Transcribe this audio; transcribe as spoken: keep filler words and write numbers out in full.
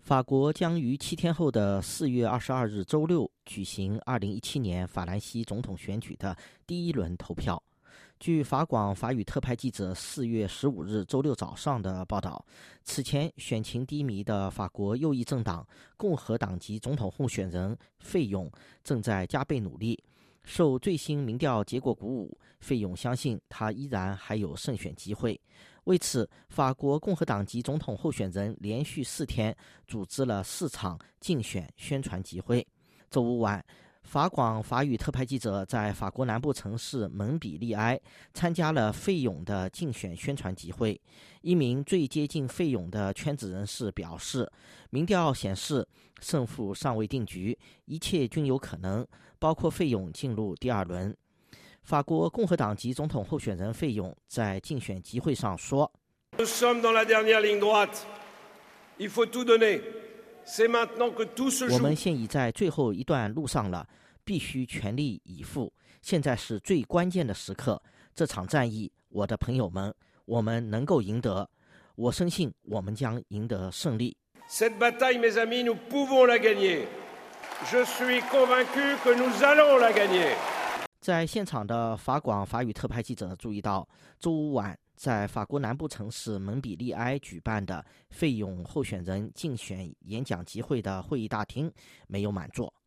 法国将于七天后的四月二十二日周六举行二零一七年法兰西总统选举的第一轮投票。据法广法语特派记者四月十五日周六早上的报道，此前选情低迷的法国右翼政党共和党籍总统候选人费勇正在加倍努力。受最新民调结果鼓舞，费勇相信他依然还有胜选机会。为此，法国共和党籍总统候选人连续四天组织了四场竞选宣传集会。周五晚，法广法语特派记者在法国南部城市蒙彼利埃参加了费勇的竞选宣传集会。一名最接近费勇的圈子人士表示，民调显示胜负尚未定局，一切均有可能，包括费勇进入第二轮。法国共和党籍总统候选人费勇在竞选集会上说：“我们现已在最后一段路上了，必须全力以赴。现在是最关键的时刻，这场战役，我的朋友们，我们能够赢得。我深信我们将赢得胜利。” Cette bataille, mes amis, nous pouvons la gagner. Je suis convaincu que nous allons la gagner. 在现场的法广法语特派记者注意到，周五晚在法国南部城市蒙彼利埃举办的费勇候选人竞选演讲集会的会议大厅没有满座。